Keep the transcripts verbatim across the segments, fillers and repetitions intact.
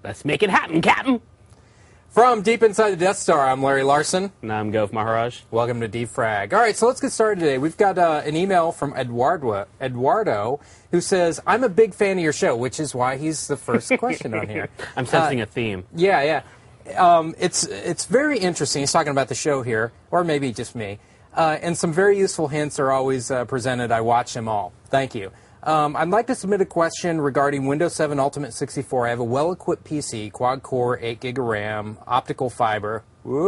Let's make it happen, Captain. From deep inside the Death Star, I'm Larry Larson. And I'm Gov Maharaj. Welcome to Defrag. All right, so let's get started today. We've got uh, an email from Eduardo, Eduardo, who says, I'm a big fan of your show, which is why he's the first question on here. I'm sensing uh, a theme. Yeah, yeah. Um, it's, it's very interesting. He's talking about the show here, or maybe just me. Uh, and some very useful hints are always uh, presented. I watch them all. Thank you. Um, I'd like to submit a question regarding Windows seven Ultimate sixty-four. I have a well-equipped P C, quad-core, eight gig of RAM, optical fiber.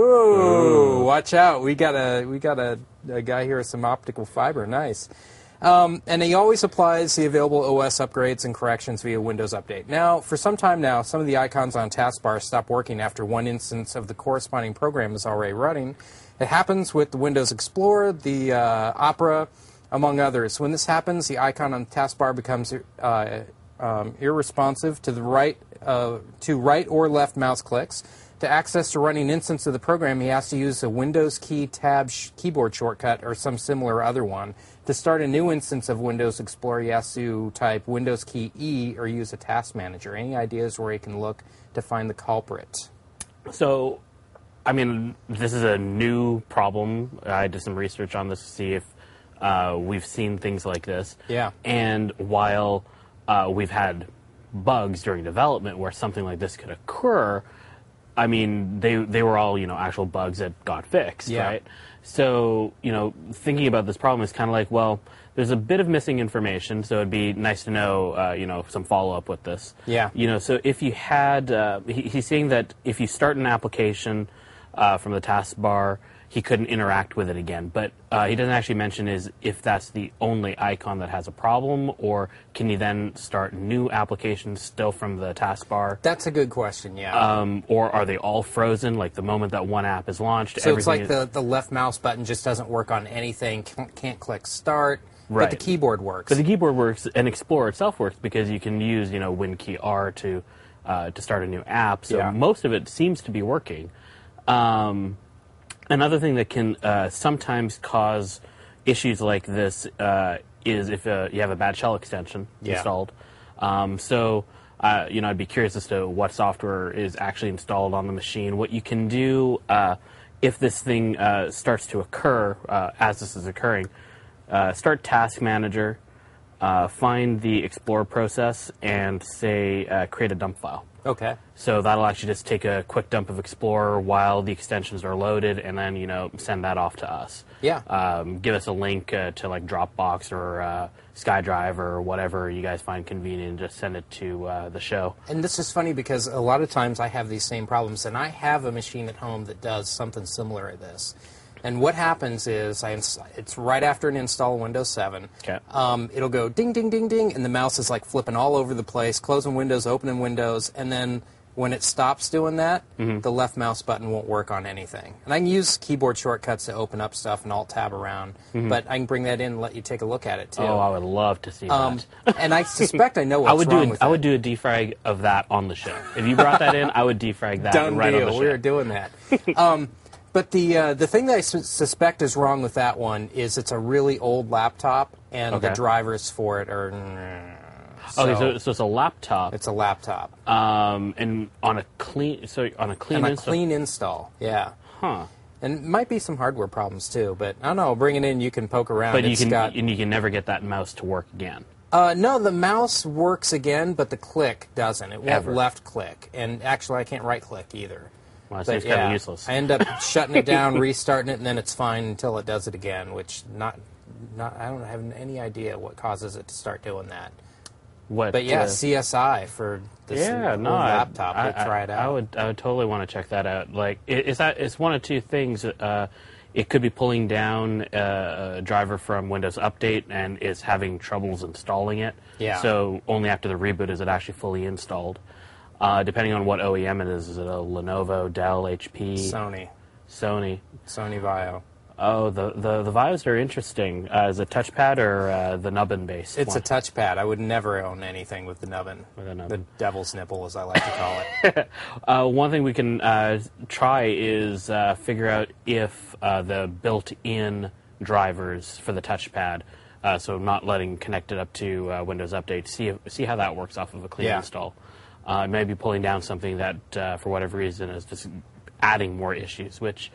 Ooh, Ooh. Watch out! We got a we got a, a guy here with some optical fiber. Nice. Um, and he always applies the available O S upgrades and corrections via Windows Update. Now, for some time now, some of the icons on taskbar stop working after one instance of the corresponding program is already running. It happens with the Windows Explorer, the uh, Opera, among others. When this happens, the icon on the taskbar becomes uh, um, irresponsive to the right, uh, to right or left mouse clicks. To access the running instance of the program, he has to use a Windows key tab sh keyboard shortcut or some similar other one. To start a new instance of Windows Explorer, he has to type Windows key E or use a task manager. Any ideas where he can look to find the culprit? So, I mean, this is a new problem. I did some research on this to see if Uh, we've seen things like this. Yeah. And while uh, we've had bugs during development where something like this could occur, I mean, they they were all, you know, actual bugs that got fixed, yeah. right? So, you know, thinking about this problem is kind of like, well, there's a bit of missing information, so it'd be nice to know, uh, you know, some follow-up with this. Yeah. You know, so if you had, uh, he, he's saying that if you start an application uh, from the taskbar, he couldn't interact with it again. But uh, he doesn't actually mention is if that's the only icon that has a problem, or can you then start new applications still from the taskbar? That's a good question, yeah. Um, or are they all frozen, like the moment that one app is launched? So it's like the, the left mouse button just doesn't work on anything, can't, can't click start, right. But the keyboard works. But the keyboard works, and Explorer itself works because you can use, you know, Win key R to, uh, to start a new app. So yeah. most of it seems to be working. Um, Another thing that can uh, sometimes cause issues like this uh, is if uh, you have a bad shell extension yeah. installed. Um, so, uh, you know, I'd be curious as to what software is actually installed on the machine. What you can do uh, if this thing uh, starts to occur, uh, as this is occurring, uh, start Task Manager, uh, find the Explorer process, and say uh, create a dump file. Okay. So that'll actually just take a quick dump of Explorer while the extensions are loaded, and then, you know, send that off to us. Yeah. Um, give us a link uh, to like Dropbox or uh, SkyDrive or whatever you guys find convenient, and just send it to uh, the show. And this is funny because a lot of times I have these same problems, and I have a machine at home that does something similar to this. And what happens is, I it's right after an install of Windows seven. Okay. Um, it'll go ding, ding, ding, ding, and the mouse is like flipping all over the place, closing Windows, opening Windows, and then when it stops doing that, mm-hmm. the left mouse button won't work on anything. And I can use keyboard shortcuts to open up stuff and Alt-Tab around, mm-hmm. but I can bring that in and let you take a look at it, too. Oh, I would love to see um, that. And I suspect I know what's I would wrong do a, with I it. would do a defrag of that on the show. If you brought that in, I would defrag that Done right deal. on the show. We're doing that. um, But the uh, the thing that I su suspect is wrong with that one is it's a really old laptop, and okay. the drivers for it are... So okay, so, so it's a laptop. It's a laptop. Um, and on a clean, so on a clean and a install. clean install, yeah. Huh. And might be some hardware problems too, but I don't know. Bring it in, you can poke around. But it's you can, got, and you can never get that mouse to work again. Uh, no, the mouse works again, but the click doesn't. It won't Ever. left click, and actually, I can't right click either. Well, that But, seems yeah, kind of useless. I end up shutting it down, restarting it, and then it's fine until it does it again. Which not, not. I don't have any idea what causes it to start doing that. What? But yeah, uh, C S I for this yeah, old no, I- laptop. I, We'll try it out. I would, I would totally want to check that out. Like, it, it's that, it's one of two things. Uh, it could be pulling down uh, a driver from Windows Update and is having troubles installing it. Yeah. So only after the reboot is it actually fully installed. Uh, depending on what O E M it is, is it a Lenovo, Dell, H P, Sony, Sony? Sony Vaio. Oh, the the the Vios are interesting. Uh, is it touchpad or uh, the nubbin based? It's one? a touchpad. I would never own anything with the nubbin. With a nubbin. The devil's nipple, as I like to call it. uh, one thing we can uh, try is uh, figure out if uh, the built-in drivers for the touchpad, uh, so not letting connect it up to uh, Windows Update, see if, see how that works off of a clean Yeah. install. Uh, it may be pulling down something that, uh, for whatever reason, is just adding more issues, which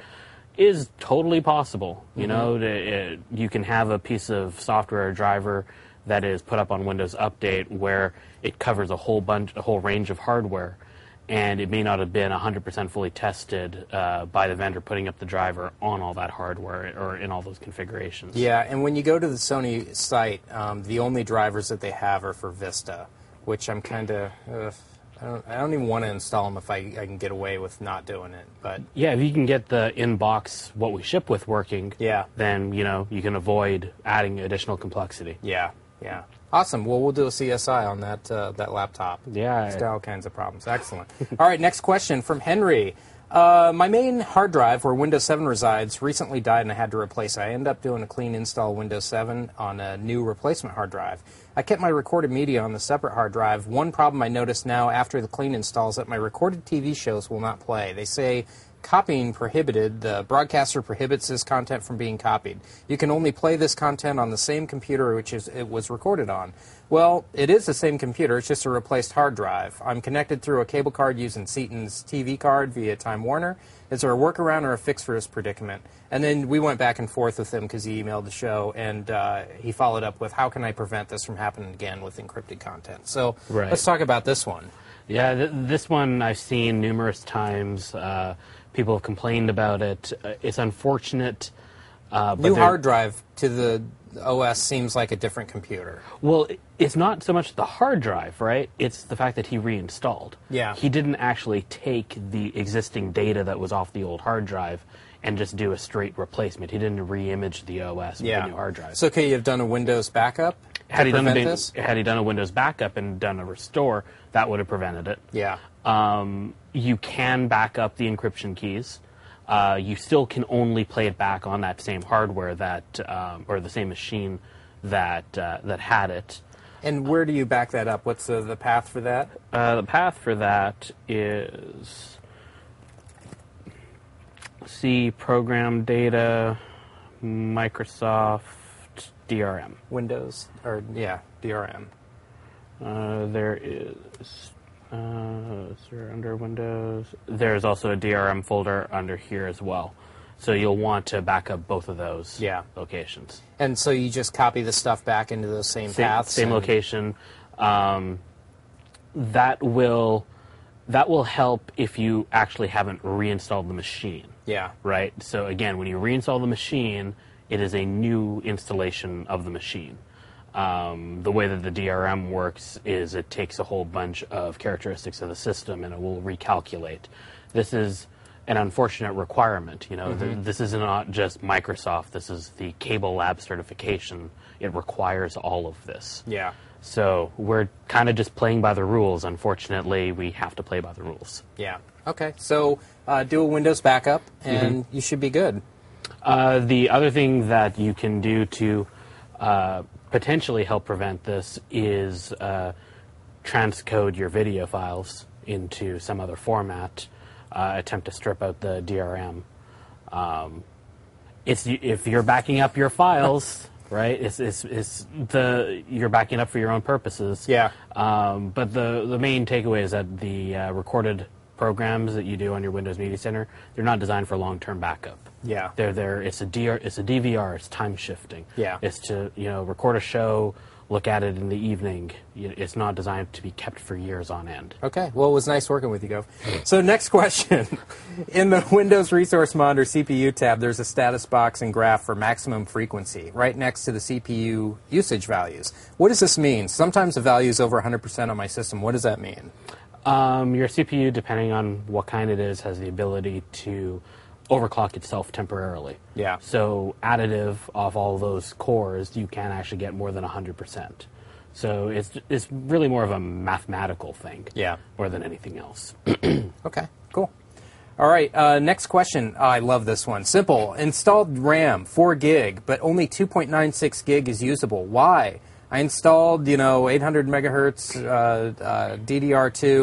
is totally possible. You mm-hmm. know, it, you can have a piece of software or driver that is put up on Windows Update where it covers a whole bunch, a whole range of hardware, and it may not have been one hundred percent fully tested uh, by the vendor putting up the driver on all that hardware or in all those configurations. Yeah, and when you go to the Sony site, um, the only drivers that they have are for Vista, which I'm kind of... Uh, I don't, I don't even want to install them if I, I can get away with not doing it. But yeah, if you can get the in-box what we ship with working, yeah. then you know you can avoid adding additional complexity. Yeah, yeah. Awesome. Well, we'll do a C S I on that uh, that laptop. Yeah. It's got all kinds of problems. Excellent. All right, next question from Henry. Uh, my main hard drive, where Windows seven resides, recently died and I had to replace it. I ended up doing a clean install of Windows seven on a new replacement hard drive. I kept my recorded media on the separate hard drive. One problem I noticed now after the clean install is that my recorded T V shows will not play. They say copying prohibited. The broadcaster prohibits this content from being copied. You can only play this content on the same computer which is, it was recorded on. Well, it is the same computer. It's just a replaced hard drive. I'm connected through a cable card using Seaton's T V card via Time Warner. Is there a workaround or a fix for this predicament? And then we went back and forth with him because he emailed the show, and uh, he followed up with, how can I prevent this from happening again with encrypted content? So right. Let's talk about this one. Yeah, th this one I've seen numerous times. Uh, people have complained about it. Uh, it's unfortunate. Uh, but New hard drive to the O S seems like a different computer. Well, it's not so much the hard drive, right? It's the fact that he reinstalled. Yeah. He didn't actually take the existing data that was off the old hard drive and just do a straight replacement. He didn't re-image the O S with yeah. the new hard drive. So could you have done a Windows backup had he, done a, this? had he done a Windows backup and done a restore, that would have prevented it. Yeah. Um, you can back up the encryption keys. Uh, you still can only play it back on that same hardware that, um, or the same machine that uh, that had it. And where do you back that up? What's the, the path for that? Uh, the path for that is C Program Data, Microsoft, D R M. Windows, or yeah, D R M. Uh, there is. Uh, is there under Windows? There's also a D R M folder under here as well. So you'll want to back up both of those yeah. locations. And so you just copy the stuff back into those same, same paths? Same location. Um, that will that will help if you actually haven't reinstalled the machine. Yeah. Right? So again, when you reinstall the machine, it is a new installation of the machine. Um, the way that the D R M works is it takes a whole bunch of characteristics of the system and it will recalculate. This is an unfortunate requirement. You know, mm-hmm. th this is not just Microsoft. This is the Cable Lab certification. It requires all of this. Yeah. So we're kind of just playing by the rules. Unfortunately, we have to play by the rules. Yeah. Okay. So uh, do a Windows backup, and mm-hmm. you should be good. Uh, the other thing that you can do to uh, potentially help prevent this is uh, transcode your video files into some other format, uh, attempt to strip out the D R M. Um, it's if you're backing up your files, right? It's, it's, it's the you're backing up for your own purposes. Yeah. Um, but the the main takeaway is that the uh, recorded programs that you do on your Windows Media Center, they're not designed for long-term backup. Yeah. They're there. It's a D R, it's a D V R. It's time shifting. Yeah. It's to you know record a show, look at it in the evening. It's not designed to be kept for years on end. Okay. Well, it was nice working with you, Gov. So next question. In the Windows Resource Monitor C P U tab, there's a status box and graph for maximum frequency right next to the C P U usage values. What does this mean? Sometimes the value is over one hundred percent on my system. What does that mean? Um, your C P U, depending on what kind it is, has the ability to overclock itself temporarily. Yeah. So additive of all those cores, you can actually get more than one hundred percent. So it's it's really more of a mathematical thing. Yeah. More than anything else. Okay, cool. All right, uh, next question. Oh, I love this one. Simple. Installed RAM, four gig, but only two point nine six gig is usable. Why? I installed, you know, eight hundred megahertz uh, uh, D D R two,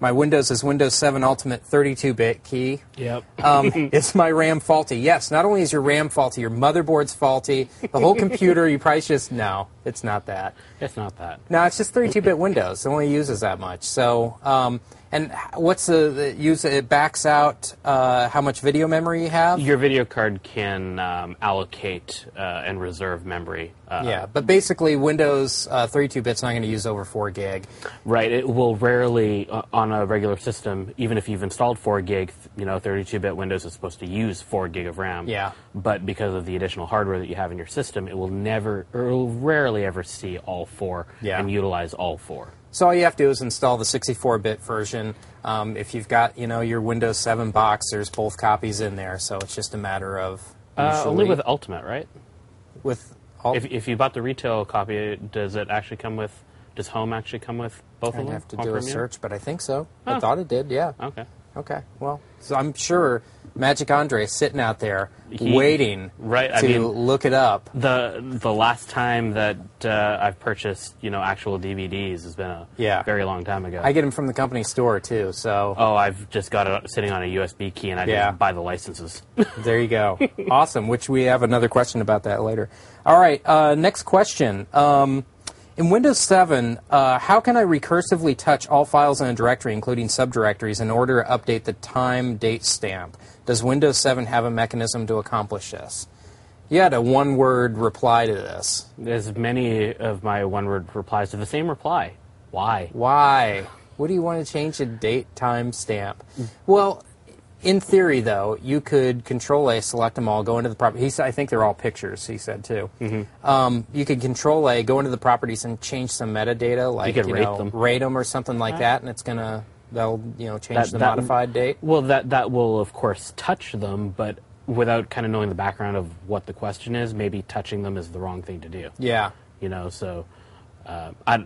My Windows is Windows seven Ultimate thirty-two bit key. Yep. Um, is my RAM faulty? Yes, not only is your RAM faulty, your motherboard's faulty, the whole computer, you probably just, no, it's not that. It's not that. No, it's just thirty-two bit Windows. It only uses that much. So, um, and what's the, the use? It backs out uh, how much video memory you have? Your video card can um, allocate uh, and reserve memory. Uh, Yeah, but basically Windows uh, thirty-two bit's not going to use over four gig. Right. It will rarely, uh, on a regular system, even if you've installed four gig, you know, thirty-two bit Windows is supposed to use four gig of RAM. Yeah. But because of the additional hardware that you have in your system, it will never, or it will rarely ever see all four Yeah. and utilize all four. So all you have to do is install the sixty-four bit version. Um, if you've got, you know, your Windows seven box, there's both copies in there. So it's just a matter of Uh, only usually- with Ultimate, right? with all. If, if you bought the retail copy, does it actually come with, does Home actually come with both I'd of them? have to Home do a Premium? search, but I think so. I Oh. thought it did. Yeah. Okay. Okay. Well, so I'm sure Magic Andre is sitting out there He- waiting right, I to mean- look it up. The the last time that uh, I've purchased, you know, actual D V Ds has been a Yeah. very long time ago. I get them from the company store too. So oh, I've just got it sitting on a U S B key, and I Yeah. just buy the licenses. there you go. Awesome. Which we have another question about that later. All right. Uh, next question. Um, in Windows seven, uh, how can I recursively touch all files in a directory, including subdirectories, in order to update the time date stamp? Does Windows seven have a mechanism to accomplish this? You had a one-word reply to this. As many of my one-word replies to the same reply. Why? Why? What do you want to change the date time stamp? Well, in theory, though, you could Control A, select them all, go into the properties. He said, I think they're all pictures. He said too. Mm-hmm. Um, you could Control A, go into the properties, and change some metadata, like could you rate know, them. rate them or something like that, and it's gonna that'll you know change That- the that- modified date. Well, that that will of course touch them, but without kind of knowing the background of what the question is, maybe touching them is the wrong thing to do. Yeah. You know, so uh, I.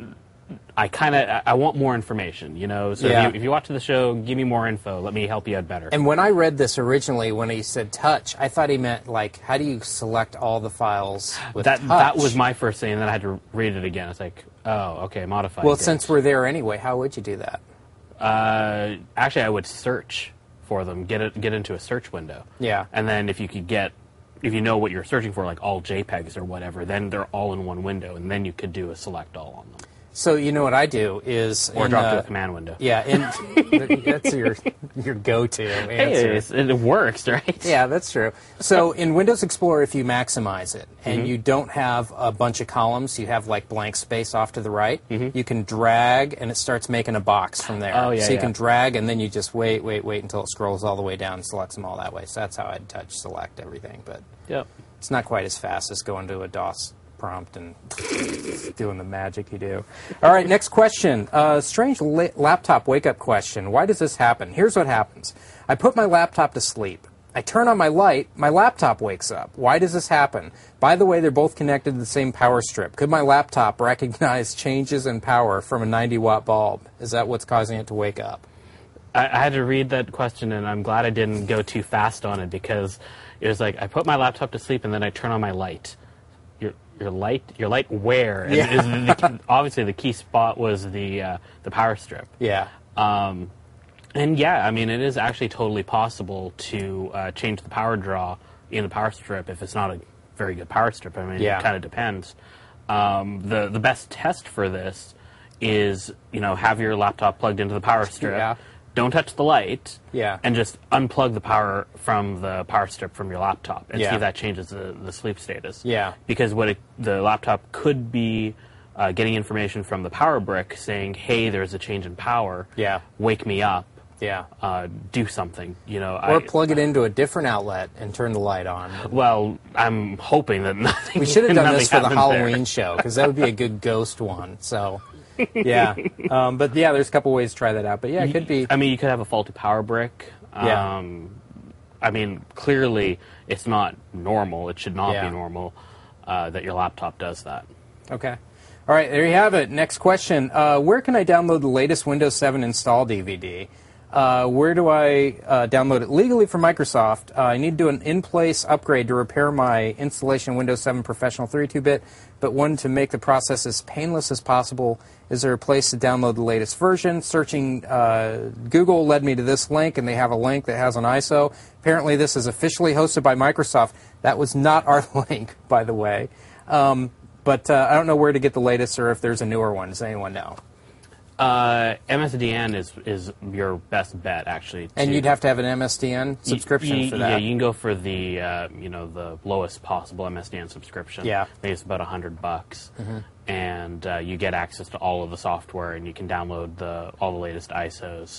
I kind of I want more information, you know. So Yeah. if, you, if you watch the show, give me more info. Let me help you out better. And when I read this originally, when he said touch, I thought he meant like, how do you select all the files with that touch? that was my first thing, and then I had to read it again. It's like, oh, okay, modified. Well, date. since we're there anyway, how would you do that? Uh, actually, I would search for them, get it, get into a search window. Yeah. And then if you could get, if you know what you're searching for, like all JPEGs or whatever, then they're all in one window, and then you could do a select all on them, So you know what I do is or in, drop uh, to a command window. Yeah, and that's your your go-to answer. Hey, it's, it works, right? Yeah, that's true. So in Windows Explorer, if you maximize it and Mm-hmm. you don't have a bunch of columns, you have like blank space off to the right, Mm-hmm. you can drag and it starts making a box from there. Oh, yeah, so you yeah. can drag and then you just wait, wait, wait until it scrolls all the way down and selects them all that way. So that's how I'd touch select everything. But Yep. it's not quite as fast as going to a DOS prompt and doing the magic you do. All right, next question. Uh, strange la- laptop wake-up question. Why does this happen? Here's what happens. I put my laptop to sleep. I turn on my light. My laptop wakes up. Why does this happen? By the way, they're both connected to the same power strip. Could my laptop recognize changes in power from a ninety watt bulb? Is that what's causing it to wake up? I, I had to read that question, and I'm glad I didn't go too fast on it, because it was like I put my laptop to sleep and then I turn on my light. Your your light your light where? And Yeah. is the, obviously the key spot was the uh, the power strip. Yeah. Um, and yeah, I mean, it is actually totally possible to uh, change the power draw in the power strip if it's not a very good power strip. I mean, Yeah. it kind of depends. Um, the the best test for this is, you know, have your laptop plugged into the power strip. Yeah. Don't touch the light. Yeah. And just unplug the power from the power strip from your laptop and Yeah. see if that changes the, the sleep status. Yeah. Because what it, the laptop could be uh, getting information from the power brick saying, hey, there's a change in power. Yeah. Wake me up. Yeah. Uh, do something. You know. Or I, plug it into a different outlet and turn the light on. Well, I'm hoping that nothing. We should have done this for the nothing happens Halloween there. show, because that would be a good ghost one. So, yeah. Um, but yeah, there's a couple ways to try that out. But yeah, it could be. I mean, you could have a faulty power brick. Yeah. Um, I mean, clearly, it's not normal. It should not Yeah. be normal uh, that your laptop does that. Okay. All right, there you have it. Next question. Uh, where can I download the latest Windows seven install D V D? Uh, where do I uh, download it legally from Microsoft? Uh, I need to do an in-place upgrade to repair my installation Windows seven Professional thirty-two bit, but one to make the process as painless as possible. Is there a place to download the latest version? Searching uh, Google led me to this link, and they have a link that has an I S O. Apparently, this is officially hosted by Microsoft. That was not our link, by the way. Um, but uh, I don't know where to get the latest or if there's a newer one. Does anyone know? Uh, M S D N is is your best bet, actually. And to, you'd have to have an M S D N subscription y- for that. Yeah, you can go for the uh, you know the lowest possible M S D N subscription. Yeah. I think it's about a hundred bucks, mm-hmm. and uh, you get access to all of the software, and you can download the all the latest I S Os.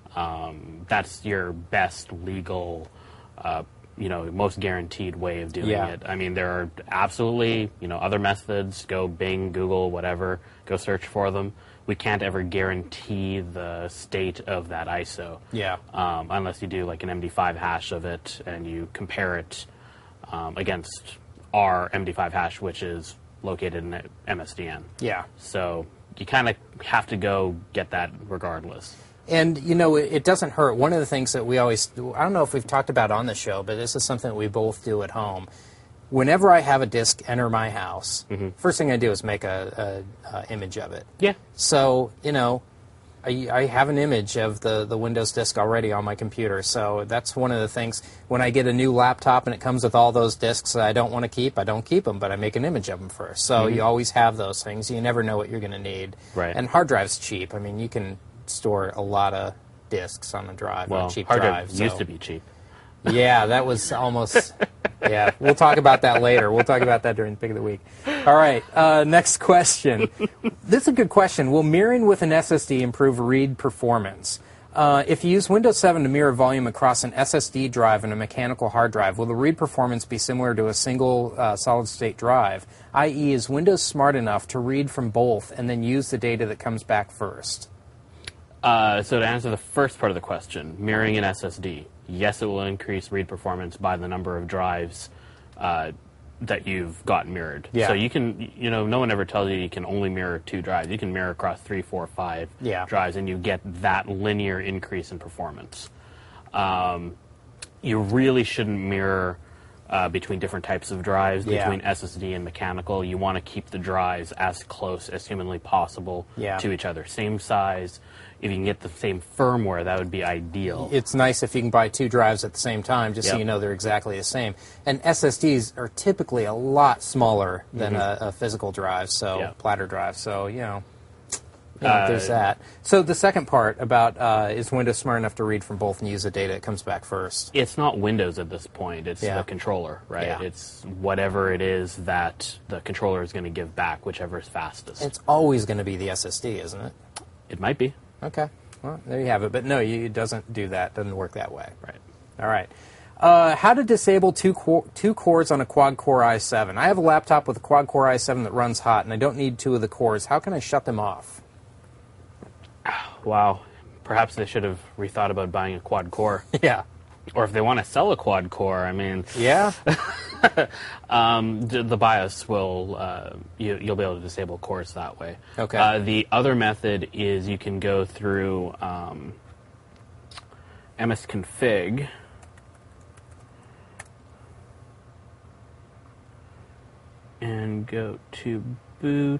Um, that's your best legal, uh, you know, most guaranteed way of doing Yeah. it. I mean, there are absolutely you know other methods. Go Bing, Google, whatever. Go search for them. We can't ever guarantee the state of that I S O. Yeah. Um, unless you do like an M D five hash of it and you compare it um, against our M D five hash, which is located in M S D N. Yeah. So you kind of have to go get that regardless. And, you know, it, it doesn't hurt. One of the things that we always do, I don't know if we've talked about on the show, but this is something that we both do at home. Whenever I have a disk enter my house, mm-hmm. first thing I do is make a, a, a image of it. Yeah. So, you know, I, I have an image of the, the Windows disk already on my computer. So that's one of the things. When I get a new laptop and it comes with all those disks that I don't want to keep, I don't keep them, but I make an image of them first. So mm-hmm. you always have those things. You never know what you're going to need. Right. And hard drive's cheap. I mean, you can store a lot of disks on a drive, well, on a cheap hard drive. drive so. used to be cheap. Yeah, that was almost... Yeah, we'll talk about that later. We'll talk about that during the Pick of the Week. All right, uh, next question. This is a good question. Will mirroring with an S S D improve read performance? Uh, if you use Windows seven to mirror volume across an S S D drive and a mechanical hard drive, will the read performance be similar to a single uh, solid-state drive? that is, is Windows smart enough to read from both and then use the data that comes back first? Uh, so to answer the first part of the question, mirroring an S S D, yes, it will increase read performance by the number of drives uh, that you've got mirrored. Yeah. So you can, you know, no one ever tells you you can only mirror two drives. You can mirror across three, four, five yeah. drives, and you get that linear increase in performance. Um, you really shouldn't mirror uh, between different types of drives, yeah. between S S D and mechanical. You want to keep the drives as close as humanly possible yeah. to each other. Same size. If you can get the same firmware, that would be ideal. It's nice if you can buy two drives at the same time, just yep. so you know they're exactly the same. And S S Ds are typically a lot smaller than mm-hmm. a, a physical drive, so yep. platter drive. So, you know, you know uh, there's that. So the second part about uh, is Windows smart enough to read from both and use the data that comes back first? It's not Windows at this point. It's yeah. the controller, right? Yeah. It's whatever it is that the controller is going to give back, whichever is fastest. It's always going to be the S S D, isn't it? It might be. Okay. Well, there you have it. But no, you, it doesn't do that. It doesn't work that way. Right. All right. Uh, how to disable two, co- two cores on a quad-core i seven. I have a laptop with a quad-core i seven that runs hot, and I don't need two of the cores. How can I shut them off? Wow. Perhaps they should have rethought about buying a quad core. Yeah. Or if they want to sell a quad core, I mean... Yeah? um, the, the BIOS will... Uh, you, you'll be able to disable cores that way. Okay. Uh, the other method is you can go through um, msconfig... and go to boot...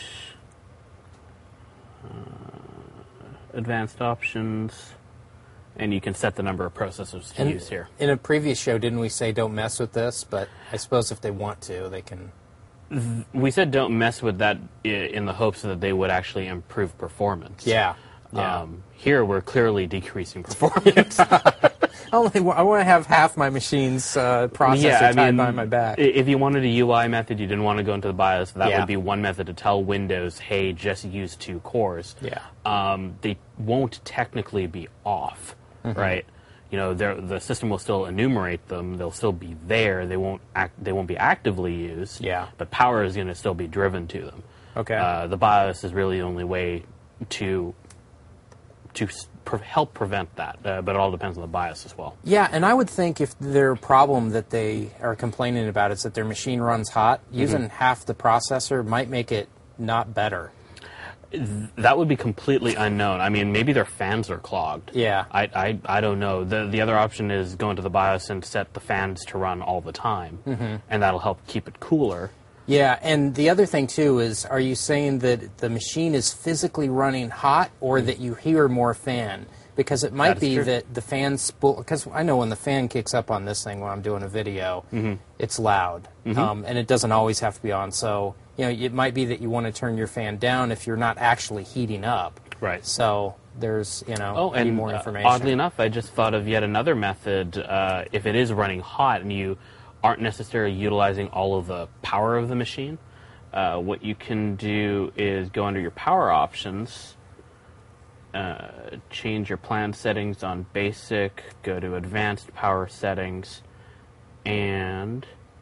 Uh, advanced options, and you can set the number of processors to and use here. In a previous show, didn't we say don't mess with this? But I suppose if they want to, they can... We said don't mess with that in the hopes that they would actually improve performance. Yeah. yeah. Um, here, we're clearly decreasing performance. Only I want to have half my machine's uh, processor yeah, I tied mean, behind my back. If you wanted a U I method, you didn't want to go into the BIOS, that yeah. would be one method to tell Windows, hey, just use two cores. Yeah. Um, they won't technically be off, mm-hmm. right? You know, the system will still enumerate them. They'll still be there. They won't act, They won't be actively used. Yeah. But power is going to still be driven to them. Okay. Uh, the BIOS is really the only way to to pre- help prevent that, uh, but it all depends on the BIOS as well. Yeah, and I would think if their problem that they are complaining about is that their machine runs hot, mm-hmm. using half the processor might make it not better. That would be completely unknown. I mean, maybe their fans are clogged. Yeah. I, I, I don't know. The the other option is go into the BIOS and set the fans to run all the time, mm-hmm. and that'll help keep it cooler. Yeah, and the other thing, too, is are you saying that the machine is physically running hot or that you hear more fan? Because it might be true. that the fan spool, because I know when the fan kicks up on this thing when I'm doing a video, mm-hmm. it's loud, mm-hmm. um, and it doesn't always have to be on. So, you know, it might be that you want to turn your fan down if you're not actually heating up. Right. So there's, you know, oh, and, more information. Uh, oddly enough, I just thought of yet another method. Uh, if it is running hot and you aren't necessarily utilizing all of the power of the machine, uh, what you can do is go under your power options, uh, change your plan settings on basic, go to advanced power settings, and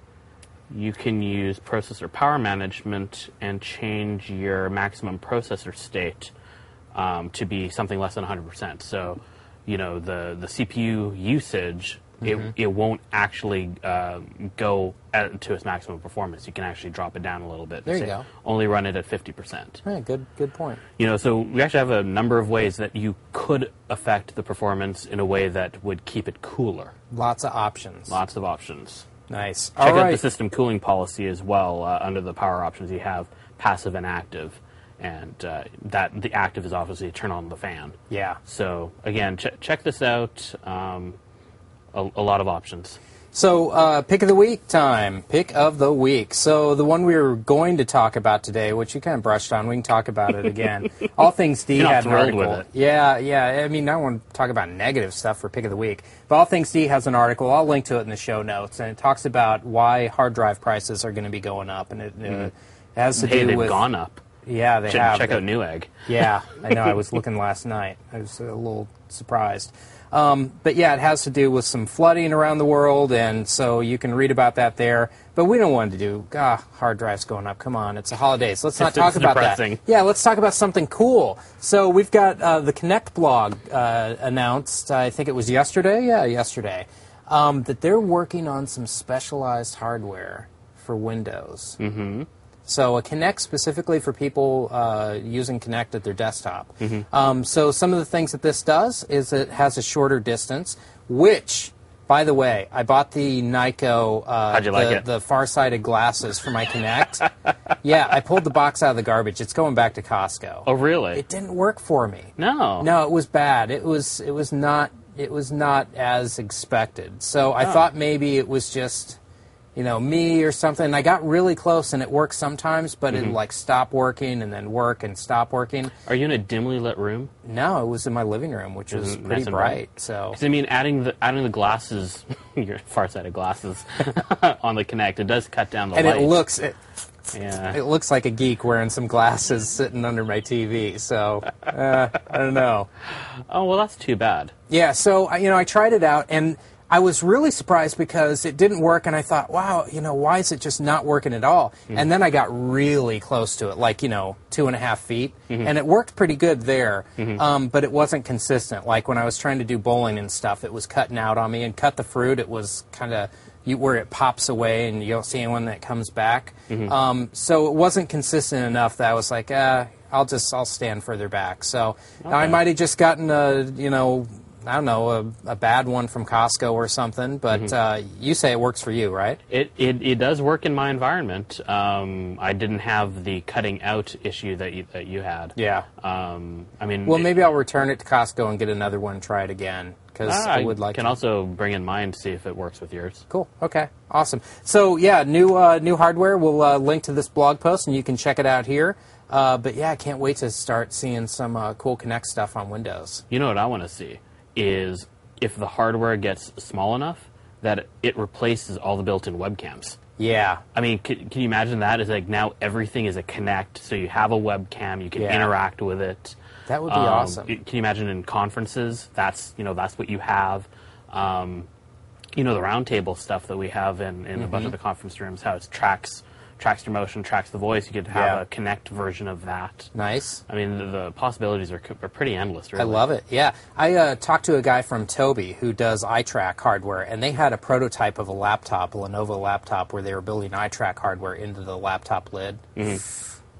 you can use processor power management and change your maximum processor state um, to be something less than one hundred percent. So, you know, the, the C P U usage, mm-hmm. it, it won't actually uh, go at, to its maximum performance. You can actually drop it down a little bit. There you say, go. Only run it at fifty percent. Yeah, good, good point. You know, so we actually have a number of ways that you could affect the performance in a way that would keep it cooler. Lots of options. Lots of options. Nice. Check All out right. the system cooling policy as well. Uh, under the power options, you have passive and active, and uh, that the active is obviously turn on the fan. Yeah. So again, ch- check this out. Um, a, a lot of options. So, uh, pick of the week time. Pick of the week. So, the one we were going to talk about today, which you kind of brushed on, we can talk about it again. All Things D You're not had an thrilled article. with it. Yeah, yeah. I mean, I don't want to talk about negative stuff for pick of the week. But All Things D has an article. I'll link to it in the show notes. And it talks about why hard drive prices are going to be going up. And it, mm. uh, it has to hey, do they've with... gone up. Yeah, they Ch- have. Check out Newegg. Yeah, I know. I was looking last night. I was a little surprised. Um, but yeah, it has to do with some flooding around the world, and so you can read about that there. But we don't want to do, ah, hard drives going up. Come on, it's the holidays. Let's not It's- talk it's about depressing. that. Yeah, let's talk about something cool. So we've got uh, the Connect blog uh, announced, I think it was yesterday, yeah, yesterday, um, that they're working on some specialized hardware for Windows. Mm-hmm. So a Kinect specifically for people uh, using Kinect at their desktop. Mm-hmm. Um, so some of the things that this does is it has a shorter distance, which, by the way, I bought the Nyko, uh, How'd you like the, it? the far-sighted glasses for my Kinect. Yeah, I pulled the box out of the garbage. It's going back to Costco. Oh, really? It didn't work for me. No. No, it was bad. It was it was not it was not as expected. So I Oh. thought maybe it was just, you know, me or something. I got really close, and it works sometimes, but Mm-hmm. it like stop working and then work and stop working. Are you in a dimly lit room? No, it was in my living room, which was Isn't pretty nice and bright. So 'Cause, I mean, adding the adding the glasses, your far-sighted glasses, on the Kinect, it does cut down the and light. it looks it, yeah. it looks like a geek wearing some glasses sitting under my T V. So uh, I don't know. Oh, well, that's too bad. Yeah, so I- you know, I tried it out, and I was really surprised because it didn't work, and I thought, wow, you know, why is it just not working at all? Mm. And then I got really close to it, like, you know, two and a half feet, mm-hmm. and it worked pretty good there, mm-hmm. um, but it wasn't consistent. Like when I was trying to do bowling and stuff, it was cutting out on me, and Cut the Fruit, it was kind of you, where it pops away and you don't see anyone that comes back. Mm-hmm. Um, so it wasn't consistent enough that I was like, uh, I'll just, I'll stand further back. So okay. I might have just gotten a, you know, I don't know, a, a bad one from Costco or something, but mm-hmm. uh, you say it works for you, right? It, it it does work in my environment. Um, I didn't have the cutting out issue that you, that you had. Yeah. Um, I mean, well, it, maybe I'll return it to Costco and get another one and try it again, because ah, I would like can to. also bring in mine to see if it works with yours. Cool. Okay. Awesome. So, yeah, new uh, new hardware. We'll uh, link to this blog post, and you can check it out here. Uh, but, yeah, I can't wait to start seeing some uh, cool Kinect stuff on Windows. You know what I want to see is if the hardware gets small enough that it replaces all the built-in webcams. Yeah. I mean, can, can you imagine that? It's like now everything is a Kinect, so you have a webcam, you can Yeah. interact with it. That would be Um, awesome. Can you imagine in conferences? That's you know that's what you have. Um, you know the roundtable stuff that we have in, in mm-hmm. a bunch of the conference rooms. How it tracks tracks your motion, tracks the voice. You could have Yeah. a Kinect version of that. Nice. I mean, the, the possibilities are, are pretty endless. Really. I love it. Yeah, I uh, talked to a guy from Tobii who does eye track hardware, and they had a prototype of a laptop, a Lenovo laptop, where they were building eye track hardware into the laptop lid. Mm-hmm.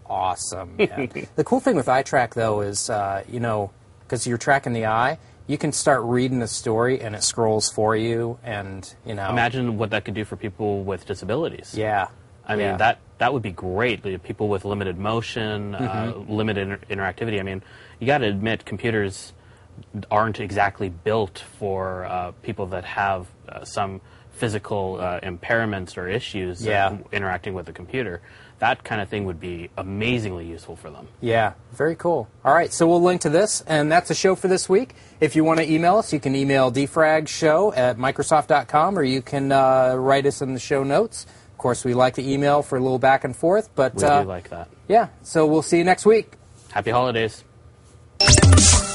awesome. Yeah. The cool thing with eye track, though, is, uh, you know, because you're tracking the eye, you can start reading the story and it scrolls for you, and, you know. Imagine what that could do for people with disabilities. Yeah. I mean, yeah. that, that would be great. The People with limited motion, mm-hmm. uh, limited inter- interactivity. I mean, you got to admit, computers aren't exactly built for uh, people that have uh, some physical uh, impairments or issues yeah. uh, interacting with the computer. That kind of thing would be amazingly useful for them. Yeah, very cool. All right, so we'll link to this, and that's the show for this week. If you want to email us, you can email defragshow at microsoft dot com, or you can uh, write us in the show notes. Of course, we like the email for a little back and forth, but we uh, do like that. Yeah, so we'll see you next week. Happy holidays.